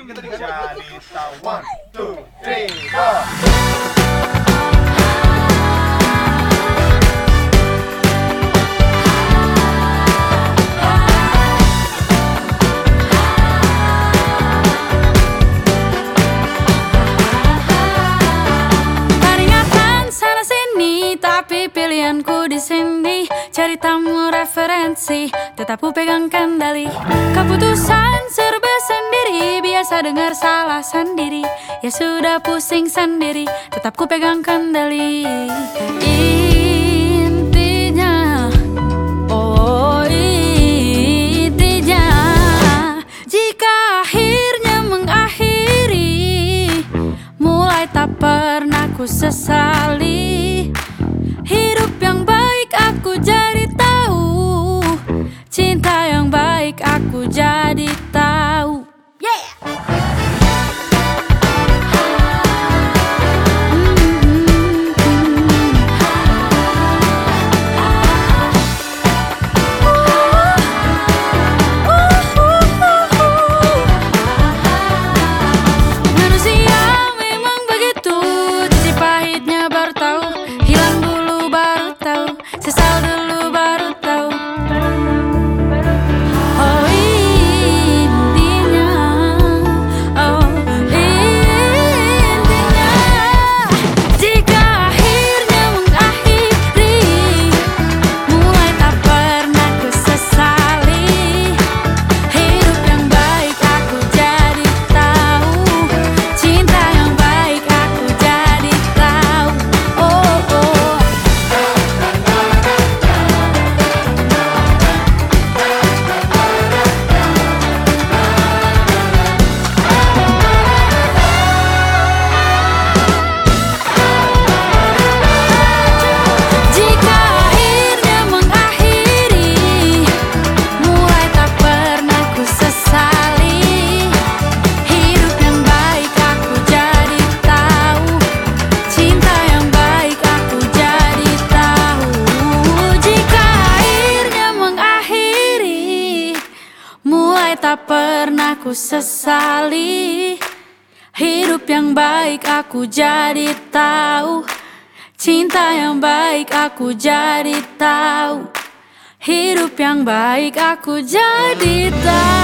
Kita jadi tahu. 1, 2, 3, 4. Tapi pilihanku di sini cari tamu referensi, tetap ku pegang kendali. Keputusan serba sendiri, biasa dengar salah sendiri. Ya sudah pusing sendiri, tetap ku pegang kendali. Intinya, oh intinya, jika akhirnya mengakhiri, mulai tak pernah ku sesali. Hidup yang baik aku jadi tahu, cinta yang baik aku jadi tahu. Yeah. Manusia memang begitu, cicip pahitnya baru tahu. Sesal dulu baru tahu. Oh intinya, oh intinya, jika akhirnya mengakhiri, mulai tak pernah ku sesali. Hidup yang baik aku jadi tahu, cinta yang baik aku jadi tahu. Oh oh. Tak pernah ku sesali, hidup yang baik aku jadi tahu, cinta yang baik aku jadi tahu, hidup yang baik aku jadi tahu.